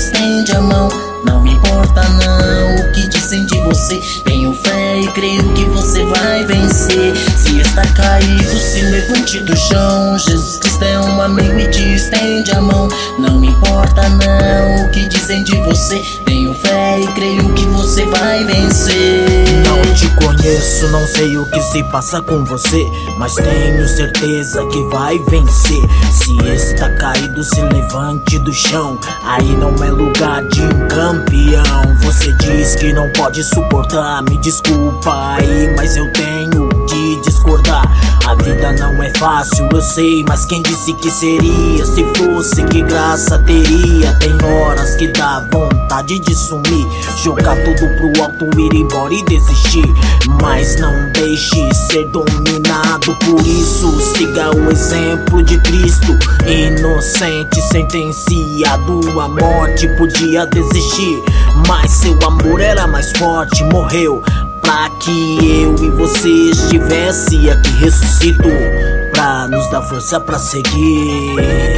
estende a mão. Não me importa não o que dizem de você. Tenho fé e creio que você vai vencer. Se está caído, se levante do chão. Jesus Cristo é um amigo e te estende a mão. Não me importa não o que dizem de você. Tenho fé e creio que você vai vencer. Não te conheço, não sei o que se passa com você, mas tenho certeza que vai vencer. Se está caído, se levante do chão. Aí não é lugar de um campeão. Você diz que não pode suportar, me desculpa aí, mas eu tenho que discordar. A vida não é fácil, eu sei, mas quem disse que seria? Se fosse, que graça teria? Tem horas que dá vontade de sumir, jogar tudo pro alto, ir embora e desistir. Mas não deixe ser dominado por isso. Siga o exemplo de Cristo, inocente, sentenciado à morte. Podia desistir, mas seu amor era mais forte. Morreu pra que eu e você estivesse aqui. Ressuscitou pra nos dar força pra seguir.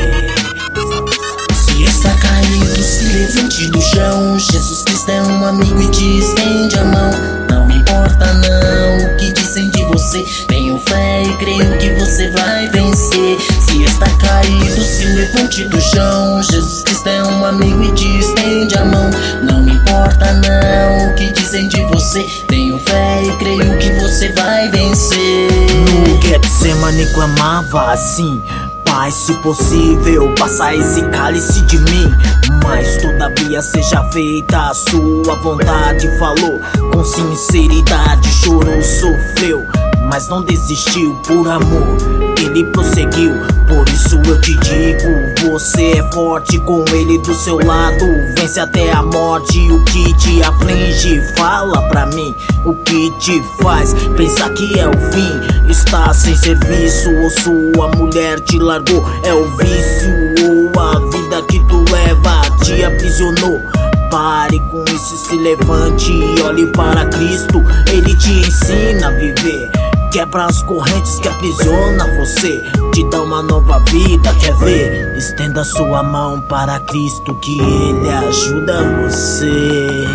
Se está caído, se levante do chão. Jesus Cristo é um amigo e te estende a mão. Não me importa não o que dizem de você. Tenho fé e creio que você vai vencer. Se está caído, se levante do chão. Jesus Cristo é um amigo e te estende a mão. Não me importa não o que dizem de você. Tenho fé e creio que você vai vencer. No Getsemane clamava assim: Pai, se possível, passa esse cálice de mim, mas todavia seja feita a sua vontade. Falou com sinceridade, chorou, sofreu, mas não desistiu. Por amor, ele prosseguiu. Por isso eu te digo, você é forte, com ele do seu lado, vence até a morte. O que te aflige, fala pra mim. O que te faz pensar que é o fim? Está sem serviço, ou sua mulher te largou? É o vício ou a vida que tu leva te aprisionou? Pare com isso, se levante e olhe para Cristo. Ele te ensina a viver, quebra as correntes que aprisiona você, te dá uma nova vida, quer ver? Estenda sua mão para Cristo que Ele ajuda você.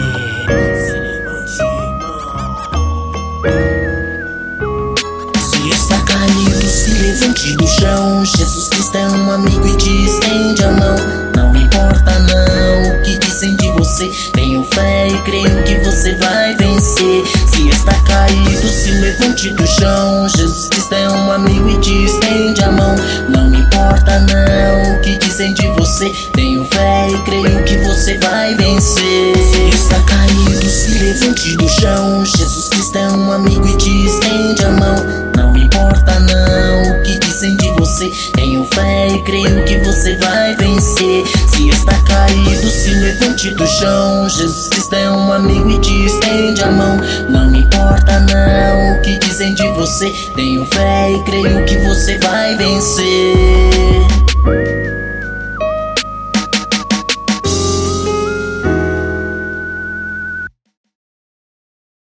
Se está caído, se levante do chão. Jesus Cristo é um amigo e te estende a mão. Não me importa não o que dizem de você. Tenho fé e creio que você vai vencer. Se está caído, se levante do chão. Jesus Cristo é um amigo e te estende a mão. Não me importa não o que dizem de você. Tenho fé e creio que você vai vencer. Se está caído, se levante do chão. Jesus Cristo é um amigo e te estende a mão. Não me importa não o que dizem de você. Tenho fé e creio que você vai vencer. Se está caído, se levante do chão. Jesus Cristo é um amigo e te estende a mão. Não me importa não o que dizem de você. Tenho fé e creio que você vai vencer.